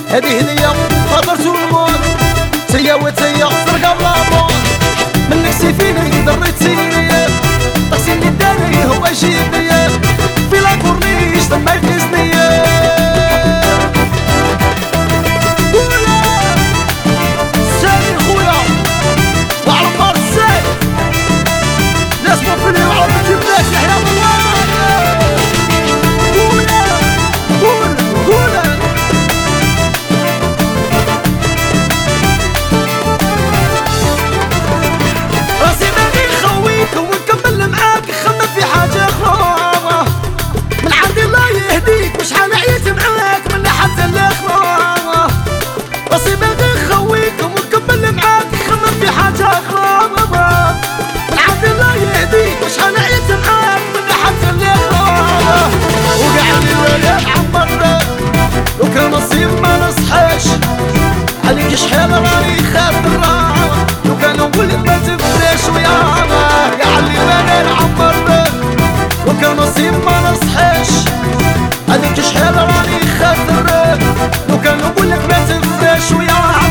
هذه هدية خاطر الموت تيا وتيا سرقة بلا موت منك سيفيني دريتيني طاكسي اللي داري هو يجيبني في لا كورنيش تما يقيسني سامي خويا وعلى مار الساي ناس مبني وعرف الجبنات يحيى الله عليك شحال راني خاطر لو كان نقولك ما تفريش ويانا يا علي انا نعمر لو كان نصيب ما نصحاش عليك شحال راني خاطر لو كان نقولك ما تفريش ويانا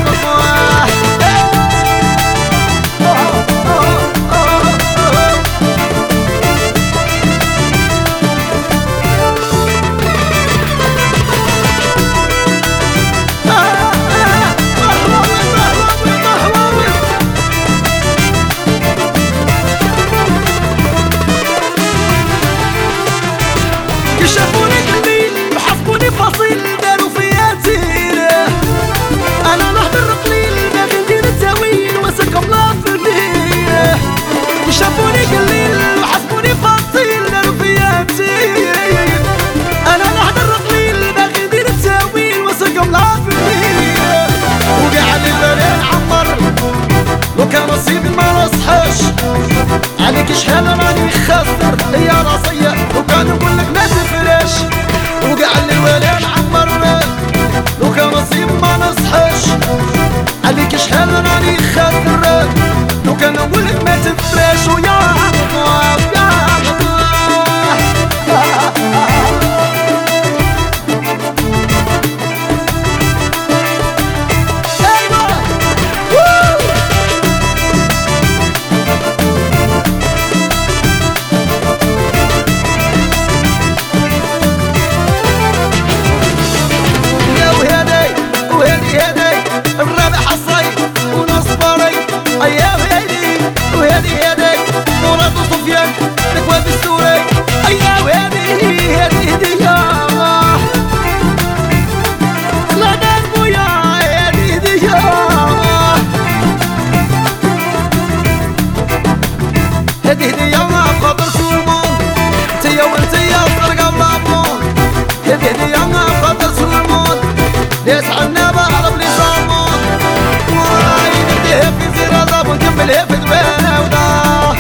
شافوني قليل وحسبوني فصيل داروا فيا تيره انا نهضر قليل باغي ندير التاويل واسكم لا فليه شافوني قليل وحسبوني فصيل داروا فيا تيره انا نهضر قليل باغي ندير التاويل واسكم لا فليه وكاع اللي بالي نعمر لو كان نصيبي ما نصحاش عليك شحال راني خاسر يا راسية لو كان نقولك ما تفرش وكاع اللي والي نعمر لو كان نصيب ما نصحاش عليك شحال راني خاسر لو كان نقولك ما تفرش ويا هذه هدية خاطر سلمان تيا وانتيا سرقة بلا مون هذه هدية خاطر سلمان ليس عنابة على بلي صامون وراي نديها في زرازة ونكملها في الباودة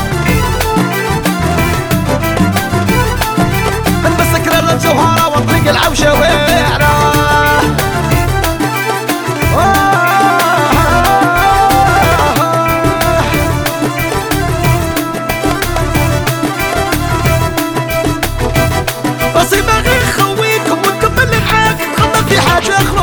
نلبس كرار الجوهرة ونطريق العوشة ويعرة راسي باغي نخويكم ونكمل معاك نخمم في حاجة